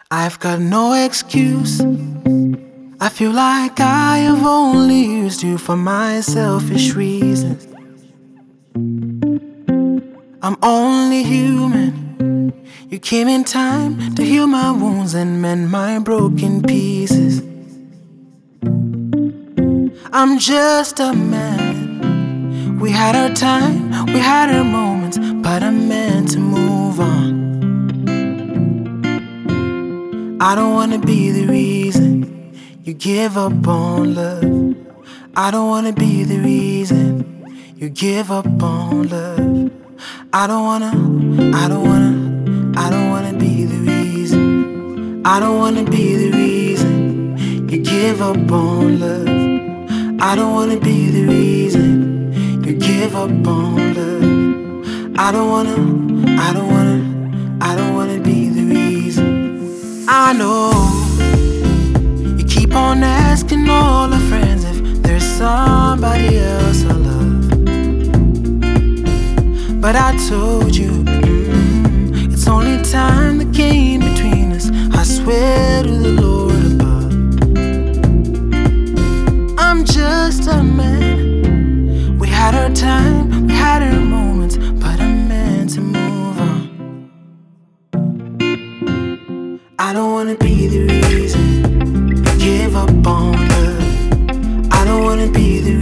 I've got no excuse. I feel like I have only used you for my selfish reasons. I'm only human. You came in time to heal my wounds and mend my broken pieces. I'm just a man. We had our time, we had our moments, but I'm meant to move on. I don't wanna be the reason you give up on love. I don't wanna be the reason you give up on love. I don't wanna be the reason. I don't wanna be the reason you give up on love. I don't wanna be the reason you give up on love. I don't wanna be the reason. I know you keep on asking all our friends if there's somebody else I love. But I told you, it's only time that came between us. I swear to the Lord above. I'm just a man. We had our time, we had our moments, but I'm meant to move on. I don't wanna be the reason you give up on love. I don't wanna be the